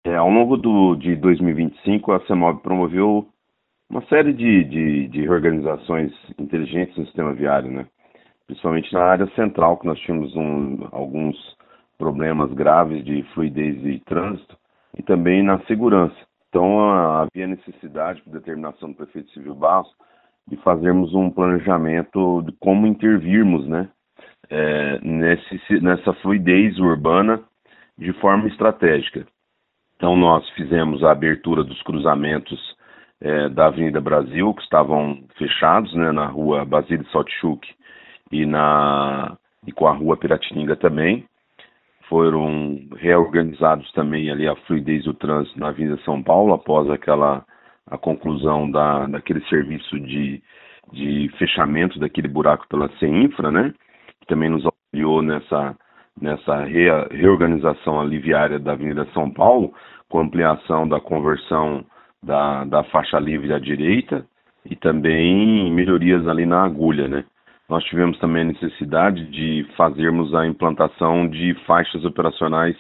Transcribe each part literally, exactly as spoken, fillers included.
É, ao longo do, de dois mil e vinte e cinco, a CEMOB promoveu uma série de, de, de reorganizações inteligentes no sistema viário, né? Principalmente na área central, que nós tínhamos um, alguns problemas graves de fluidez e trânsito, e também na segurança. Então, a- havia necessidade, por determinação do prefeito Civil Barros, de fazermos um planejamento de como intervirmos, né, é, nesse, nessa fluidez urbana de forma estratégica. Então, nós fizemos a abertura dos cruzamentos eh, da Avenida Brasil, que estavam fechados, né, na rua Basílio Saltchuk e, na, e com a rua Piratininga também. Foram reorganizados também ali a fluidez do trânsito na Avenida São Paulo, após aquela, a conclusão da, daquele serviço de, de fechamento daquele buraco pela CEINFRA, né, que também nos auxiliou nessa nessa rea- reorganização ali viária da Avenida São Paulo, com ampliação da conversão da, da faixa livre à direita e também melhorias ali na agulha, né? Nós tivemos também a necessidade de fazermos a implantação de faixas operacionais,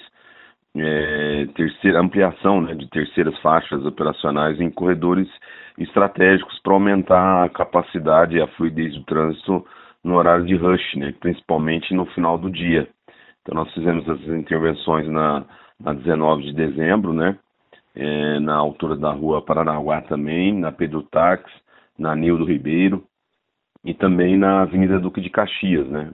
é, terceira ampliação, né, de terceiras faixas operacionais em corredores estratégicos para aumentar a capacidade e a fluidez do trânsito no horário de rush, né, principalmente no final do dia. Então nós fizemos essas intervenções na, na dezenove de dezembro, né? É, na altura da rua Paranaguá também, na Pedro Tax, na Nildo Ribeiro e também na Avenida Duque de Caxias, né?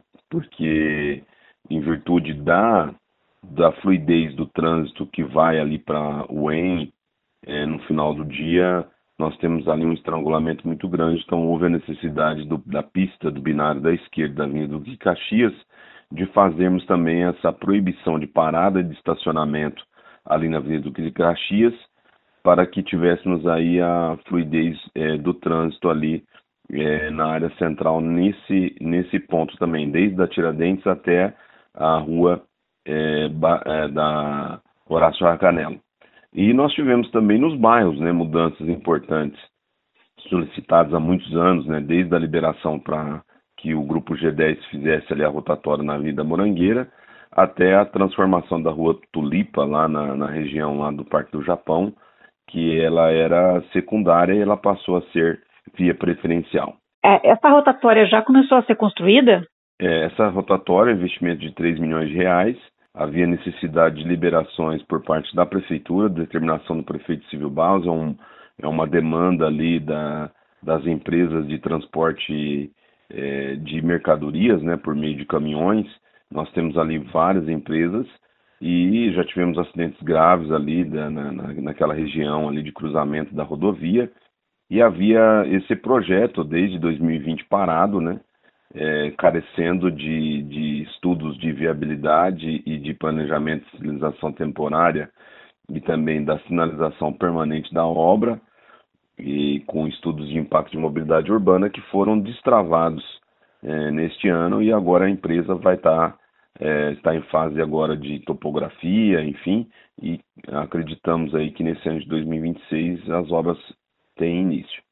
Porque em virtude da, da fluidez do trânsito que vai ali para o E M, é, no final do dia, nós temos ali um estrangulamento muito grande, então houve a necessidade do, da pista do binário da esquerda da Avenida Duque de Caxias de fazermos também essa proibição de parada e de estacionamento ali na Avenida Duque de Caxias, para que tivéssemos aí a fluidez é, do trânsito ali é, na área central nesse, nesse ponto também, desde a Tiradentes até a rua é, ba, é, da Horácio Racanello. E nós tivemos também nos bairros, né, mudanças importantes solicitadas há muitos anos, né, desde a liberação para que o grupo G dez fizesse ali a rotatória na Avenida Morangueira, até a transformação da rua Tulipa, lá na, na região lá do Parque do Japão, que ela era secundária e ela passou a ser via preferencial. É, essa rotatória já começou a ser construída? É, essa rotatória, investimento de três milhões de reais, havia necessidade de liberações por parte da prefeitura, determinação do prefeito Civil Barros, é, um, é uma demanda ali da, das empresas de transporte é, de mercadorias, né, por meio de caminhões. Nós temos ali várias empresas e já tivemos acidentes graves ali da, na, naquela região ali de cruzamento da rodovia, e havia esse projeto desde dois mil e vinte parado, né, é, carecendo de, de estudos de viabilidade e de planejamento de sinalização temporária e também da sinalização permanente da obra, e com estudos de impacto de mobilidade urbana que foram destravados é, neste ano, e agora a empresa vai estar é, está em fase agora de topografia, enfim, e acreditamos aí que nesse ano de dois mil e vinte e seis as obras têm início.